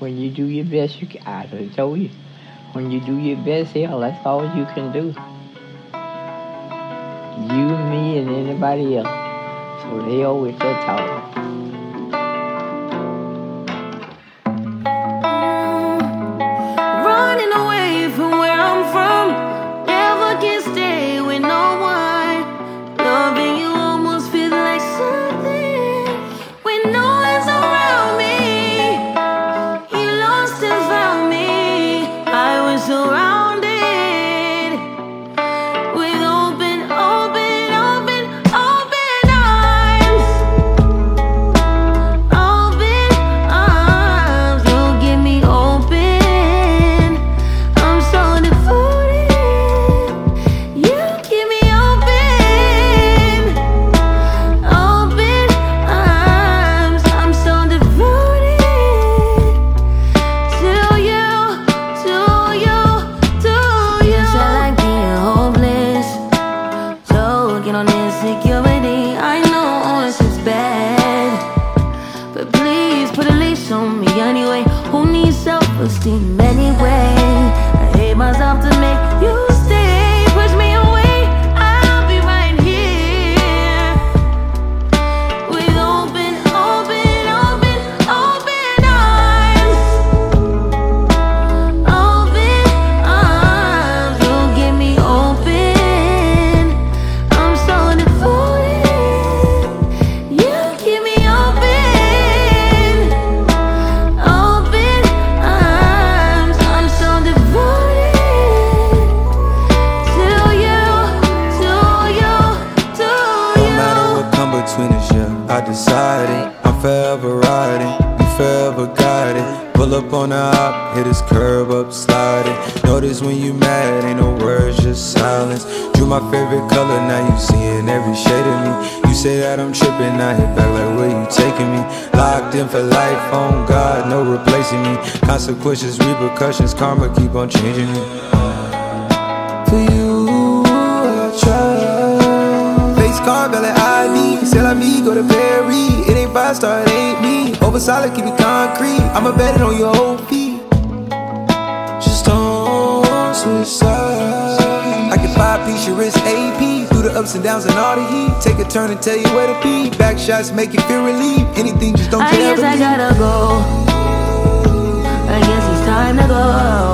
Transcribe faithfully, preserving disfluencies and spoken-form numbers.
When you do your best, you can, I done told you. When you do your best, hell, that's all you can do. You, me, and anybody else. So they always that talk. Running away from where I'm from, never can stay with no one. Loving you almost feels like something when no one's around me. You lost and found me. I was surrounded with open, open, open, open arms. Open arms, you give me open. I'm so devoted. You keep me open. Open arms, I'm so devoted to you, to you, to you. You sound like being hopeless. So get on insecurity. I know it's just bad, but please put a leash on me anyway. Who needs self-esteem anyway? I hate myself to make you stay. Push me away, I'll be right here with open, open, open, open arms. Open arms, you give me open. I'm so devoted. You keep me open. Open arms, I'm so devoted to you, to you, to No matter you. what come between us, yeah, I decided I'm forever riding, you forever guiding. Pull up on the hop, hit this curb up sliding. Notice when you mad, ain't no words, just silence. Drew my favorite color, now you seeing every shade of me. You say that I'm tripping, I hit back like where you taking me. Locked in for life, on God, no replacing me. Consequences, repercussions, karma keep on changing me. For you, I try. Face card, valid I D. Sell on me, go to Perry. It ain't five star, it ain't me. Over solid, keep it concrete. I'ma bet it on your whole feet. Just don't switch sides. I can five piece your wrist A P. Through the ups and downs and all the heat. Take a turn and tell you where to be. Back shots make you feel relief. Anything, just don't I care. guess I gotta go. I guess it's time to go.